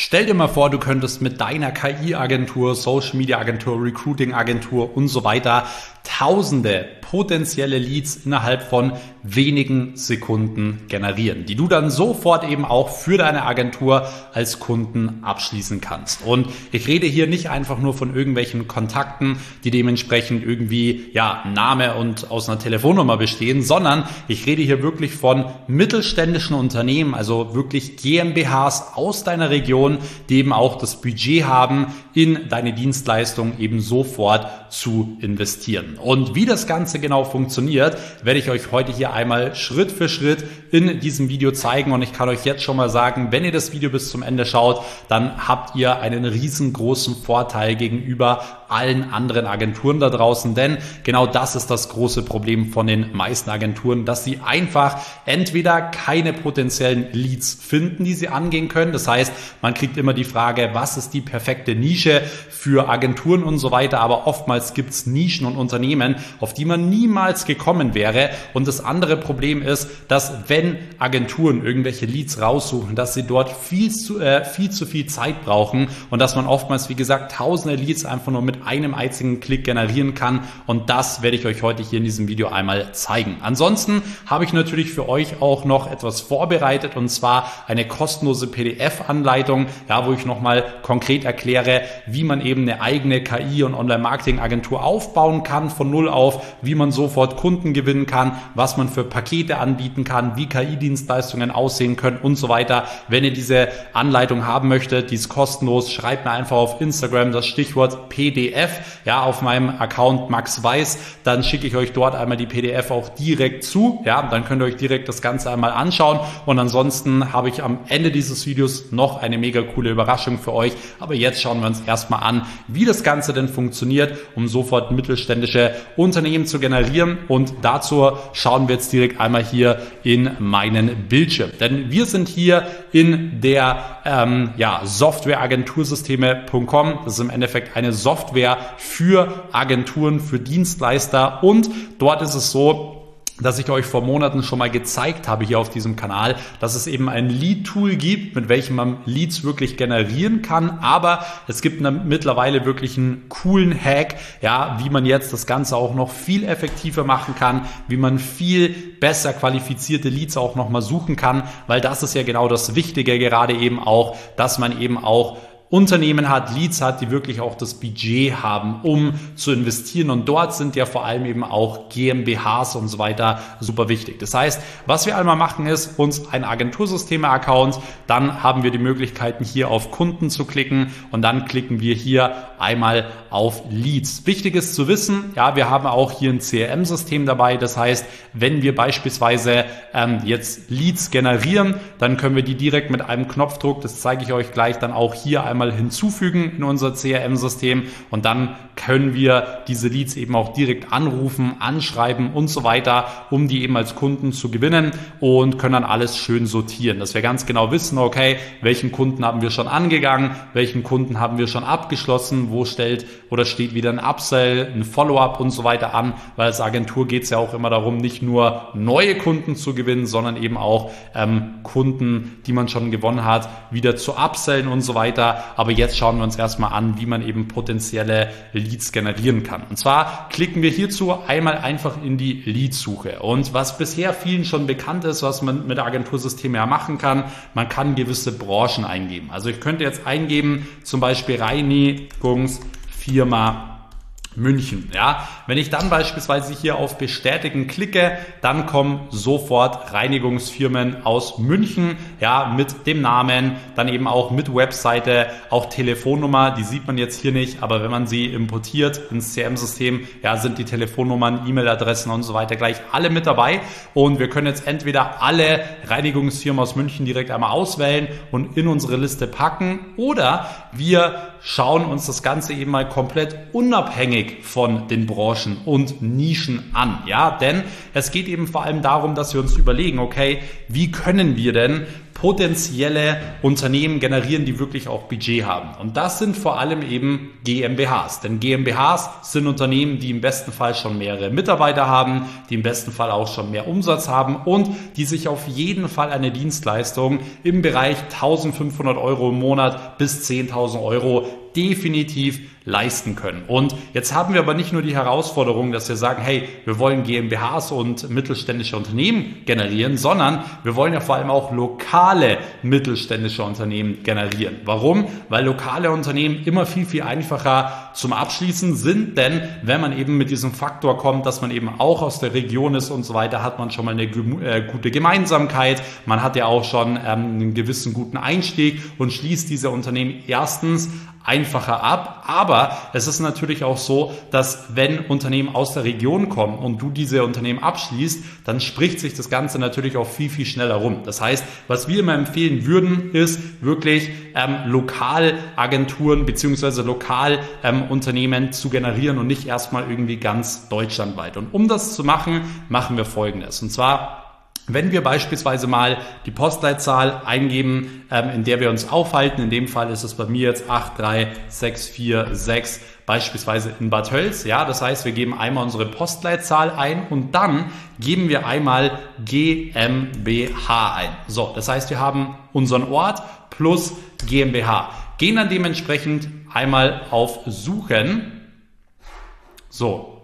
Stell dir mal vor, du könntest mit deiner KI-Agentur, Social-Media-Agentur, Recruiting-Agentur und so weiter tausende potenzielle Leads innerhalb von wenigen Sekunden generieren, die du dann sofort eben auch für deine Agentur als Kunden abschließen kannst. Und ich rede hier nicht einfach nur von irgendwelchen Kontakten, die dementsprechend irgendwie Name und aus einer Telefonnummer bestehen, sondern ich rede hier wirklich von mittelständischen Unternehmen, also wirklich GmbHs aus deiner Region, die eben auch das Budget haben, in deine Dienstleistung eben sofort zu investieren. Und wie das Ganze genau funktioniert, werde ich euch heute hier einmal Schritt für Schritt in diesem Video zeigen. Und ich kann euch jetzt schon mal sagen, wenn ihr das Video bis zum Ende schaut, dann habt ihr einen riesengroßen Vorteil gegenüber allen anderen Agenturen da draußen, denn genau das ist das große Problem von den meisten Agenturen, dass sie einfach entweder keine potenziellen Leads finden, die sie angehen können. Das heißt, man kriegt immer die Frage, was ist die perfekte Nische für Agenturen und so weiter, aber oftmals gibt es Nischen und Unternehmen, auf die man niemals gekommen wäre. Und das andere Problem ist, dass wenn Agenturen irgendwelche Leads raussuchen, dass sie dort viel zu viel Zeit brauchen und dass man oftmals, wie gesagt, tausende Leads einfach nur mit einem einzigen Klick generieren kann, und das werde ich euch heute hier in diesem Video einmal zeigen. Ansonsten habe ich natürlich für euch auch noch etwas vorbereitet, und zwar eine kostenlose PDF-Anleitung, wo ich nochmal konkret erkläre, wie man eben eine eigene KI- und Online-Marketing-Agentur aufbauen kann von null auf, wie man sofort Kunden gewinnen kann, was man für Pakete anbieten kann, wie KI-Dienstleistungen aussehen können und so weiter. Wenn ihr diese Anleitung haben möchtet, die ist kostenlos, schreibt mir einfach auf Instagram das Stichwort PDF, auf meinem Account Max Weiß, dann schicke ich euch dort einmal die PDF auch direkt zu, dann könnt ihr euch direkt das Ganze einmal anschauen, und ansonsten habe ich am Ende dieses Videos noch eine mega coole Überraschung für euch, aber jetzt schauen wir uns erstmal an, wie das Ganze denn funktioniert, um sofort mittelständische Unternehmen zu generieren, und dazu schauen wir jetzt direkt einmal hier in meinen Bildschirm, denn wir sind hier in der Softwareagentursysteme.com. Das ist im Endeffekt eine Software für Agenturen, für Dienstleister, und dort ist es so, dass ich euch vor Monaten schon mal gezeigt habe hier auf diesem Kanal, dass es eben ein Lead-Tool gibt, mit welchem man Leads wirklich generieren kann, aber es gibt mittlerweile wirklich einen coolen Hack, wie man jetzt das Ganze auch noch viel effektiver machen kann, wie man viel besser qualifizierte Leads auch nochmal suchen kann, weil das ist ja genau das Wichtige gerade eben auch, dass man eben auch Unternehmen hat, Leads hat, die wirklich auch das Budget haben, um zu investieren, und dort sind ja vor allem eben auch GmbHs und so weiter super wichtig. Das heißt, was wir einmal machen ist, uns ein Agentursysteme-Account, dann haben wir die Möglichkeiten hier auf Kunden zu klicken, und dann klicken wir hier einmal auf Leads. Wichtig ist zu wissen, wir haben auch hier ein CRM-System dabei, das heißt, wenn wir beispielsweise jetzt Leads generieren, dann können wir die direkt mit einem Knopfdruck, das zeige ich euch gleich, dann auch hier einmal hinzufügen in unser CRM-System, und dann können wir diese Leads eben auch direkt anrufen, anschreiben und so weiter, um die eben als Kunden zu gewinnen, und können dann alles schön sortieren, dass wir ganz genau wissen, okay, welchen Kunden haben wir schon angegangen, welchen Kunden haben wir schon abgeschlossen, wo steht wieder ein Upsell, ein Follow-up und so weiter an, weil als Agentur geht es ja auch immer darum, nicht nur neue Kunden zu gewinnen, sondern eben auch Kunden, die man schon gewonnen hat, wieder zu upsellen und so weiter. Aber jetzt schauen wir uns erstmal an, wie man eben potenzielle Leads generieren kann. Und zwar klicken wir hierzu einmal einfach in die Leadsuche. Und was bisher vielen schon bekannt ist, was man mit Agentursystemen machen kann, man kann gewisse Branchen eingeben. Also ich könnte jetzt eingeben, zum Beispiel Reinigungsfirma München. Wenn ich dann beispielsweise hier auf Bestätigen klicke, dann kommen sofort Reinigungsfirmen aus München, mit dem Namen, dann eben auch mit Webseite, auch Telefonnummer, die sieht man jetzt hier nicht, aber wenn man sie importiert ins CRM-System, sind die Telefonnummern, E-Mail-Adressen und so weiter gleich alle mit dabei, und wir können jetzt entweder alle Reinigungsfirmen aus München direkt einmal auswählen und in unsere Liste packen, oder wir schauen uns das Ganze eben mal komplett unabhängig von den Branchen und Nischen an. Denn es geht eben vor allem darum, dass wir uns überlegen, okay, wie können wir denn potenzielle Unternehmen generieren, die wirklich auch Budget haben. Und das sind vor allem eben GmbHs. Denn GmbHs sind Unternehmen, die im besten Fall schon mehrere Mitarbeiter haben, die im besten Fall auch schon mehr Umsatz haben und die sich auf jeden Fall eine Dienstleistung im Bereich 1.500 Euro im Monat bis 10.000 Euro definitiv leisten können. Und jetzt haben wir aber nicht nur die Herausforderung, dass wir sagen, hey, wir wollen GmbHs und mittelständische Unternehmen generieren, sondern wir wollen ja vor allem auch lokale mittelständische Unternehmen generieren. Warum? Weil lokale Unternehmen immer viel, viel einfacher zum Abschließen sind, denn wenn man eben mit diesem Faktor kommt, dass man eben auch aus der Region ist und so weiter, hat man schon mal eine gute Gemeinsamkeit, man hat ja auch schon einen gewissen guten Einstieg und schließt diese Unternehmen erstens einfacher ab, aber es ist natürlich auch so, dass wenn Unternehmen aus der Region kommen und du diese Unternehmen abschließt, dann spricht sich das Ganze natürlich auch viel, viel schneller rum. Das heißt, was wir immer empfehlen würden, ist wirklich Lokalagenturen bzw. Lokalunternehmen zu generieren und nicht erstmal irgendwie ganz deutschlandweit. Und um das zu machen, machen wir Folgendes. Und zwar, wenn wir beispielsweise mal die Postleitzahl eingeben, in der wir uns aufhalten, in dem Fall ist es bei mir jetzt 83646, beispielsweise in Bad Tölz, ja, das heißt, wir geben einmal unsere Postleitzahl ein und dann geben wir einmal GmbH ein. So, das heißt, wir haben unseren Ort plus GmbH. Gehen dann dementsprechend einmal auf Suchen. So,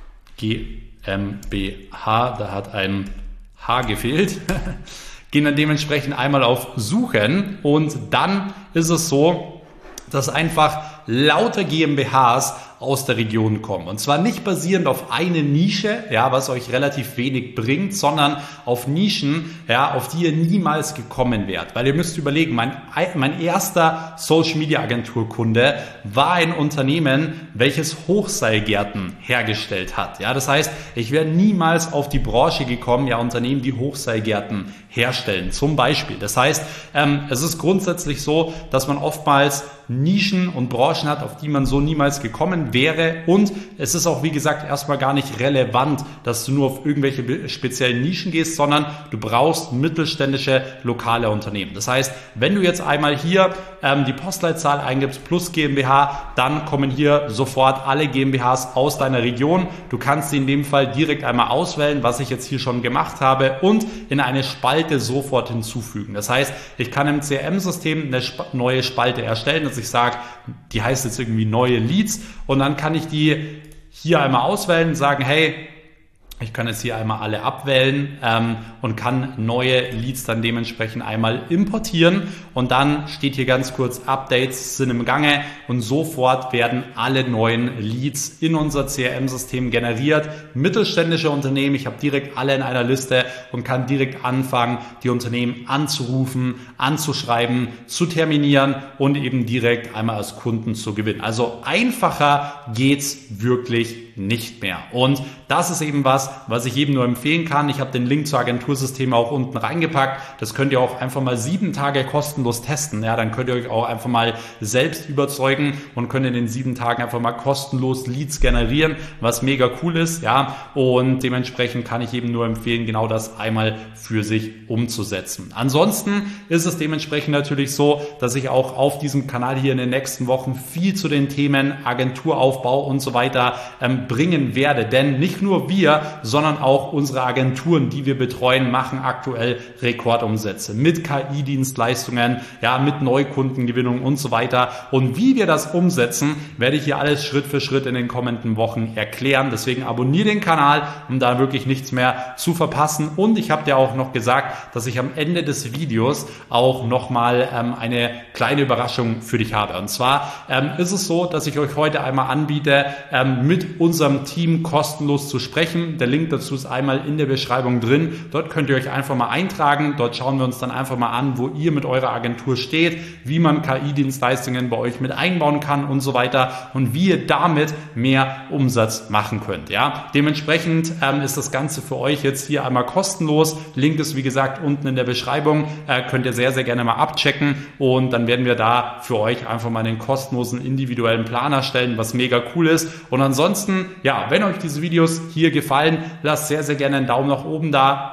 GmbH, da hat ein H gefehlt, gehen dann dementsprechend einmal auf Suchen und dann ist es so, dass einfach lauter GmbHs aus der Region kommen. Und zwar nicht basierend auf eine Nische, ja, was euch relativ wenig bringt, sondern auf Nischen, ja, auf die ihr niemals gekommen wärt. Weil ihr müsst überlegen, mein erster Social Media Agenturkunde war ein Unternehmen, welches Hochseilgärten hergestellt hat. Ja, das heißt, ich wäre niemals auf die Branche gekommen, ja, Unternehmen, die Hochseilgärten herstellen, zum Beispiel. Das heißt, es ist grundsätzlich so, dass man oftmals Nischen und Branchen hat, auf die man so niemals gekommen wäre, und es ist auch, wie gesagt, erstmal gar nicht relevant, dass du nur auf irgendwelche speziellen Nischen gehst, sondern du brauchst mittelständische lokale Unternehmen. Das heißt, wenn du jetzt einmal hier die Postleitzahl eingibst plus GmbH, dann kommen hier sofort alle GmbHs aus deiner Region. Du kannst sie in dem Fall direkt einmal auswählen, was ich jetzt hier schon gemacht habe, und in eine Spalte sofort hinzufügen. Das heißt, ich kann im CRM-System eine neue Spalte erstellen, dass ich sage, die heißt jetzt irgendwie neue Leads, und dann kann ich die hier einmal auswählen und sagen, hey, ich kann jetzt hier einmal alle abwählen und kann neue Leads dann dementsprechend einmal importieren, und dann steht hier ganz kurz, Updates sind im Gange, und sofort werden alle neuen Leads in unser CRM-System generiert. Mittelständische Unternehmen, ich habe direkt alle in einer Liste und kann direkt anfangen, die Unternehmen anzurufen, anzuschreiben, zu terminieren und eben direkt einmal als Kunden zu gewinnen. Also einfacher geht's wirklich nicht mehr. Und das ist eben was ich jedem nur empfehlen kann. Ich habe den Link zur Agentursysteme auch unten reingepackt. Das könnt ihr auch einfach mal 7 Tage kostenlos testen. Ja, dann könnt ihr euch auch einfach mal selbst überzeugen und könnt in den 7 Tagen einfach mal kostenlos Leads generieren, was mega cool ist. Ja, und dementsprechend kann ich jedem nur empfehlen, genau das einmal für sich umzusetzen. Ansonsten ist es dementsprechend natürlich so, dass ich auch auf diesem Kanal hier in den nächsten Wochen viel zu den Themen Agenturaufbau und so weiter bringen werde. Denn nicht nur wir, sondern auch unsere Agenturen, die wir betreuen, machen aktuell Rekordumsätze mit KI-Dienstleistungen, ja, mit Neukundengewinnung und so weiter. Und wie wir das umsetzen, werde ich hier alles Schritt für Schritt in den kommenden Wochen erklären. Deswegen abonniere den Kanal, um da wirklich nichts mehr zu verpassen. Und ich habe dir auch noch gesagt, dass ich am Ende des Videos auch nochmal eine kleine Überraschung für dich habe. Und zwar ist es so, dass ich euch heute einmal anbiete, mit unserem Team kostenlos zu sprechen. Der Link dazu ist einmal in der Beschreibung drin. Dort könnt ihr euch einfach mal eintragen. Dort schauen wir uns dann einfach mal an, wo ihr mit eurer Agentur steht, wie man KI-Dienstleistungen bei euch mit einbauen kann und so weiter und wie ihr damit mehr Umsatz machen könnt. Ja, dementsprechend ist das Ganze für euch jetzt hier einmal kostenlos. Link ist wie gesagt unten in der Beschreibung. Könnt ihr sehr, sehr gerne mal abchecken, und dann werden wir da für euch einfach mal einen kostenlosen individuellen Plan erstellen, was mega cool ist. Und ansonsten, ja, wenn euch diese Videos hier gefallen, lasst sehr, sehr gerne einen Daumen nach oben da.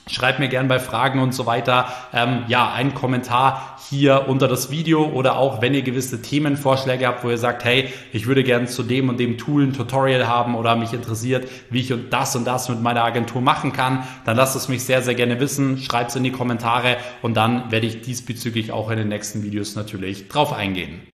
Schreibt mir gern bei Fragen und so weiter einen Kommentar hier unter das Video oder auch, wenn ihr gewisse Themenvorschläge habt, wo ihr sagt, hey, ich würde gern zu dem und dem Tool ein Tutorial haben oder mich interessiert, wie ich und das mit meiner Agentur machen kann, dann lasst es mich sehr, sehr gerne wissen. Schreibt es in die Kommentare und dann werde ich diesbezüglich auch in den nächsten Videos natürlich drauf eingehen.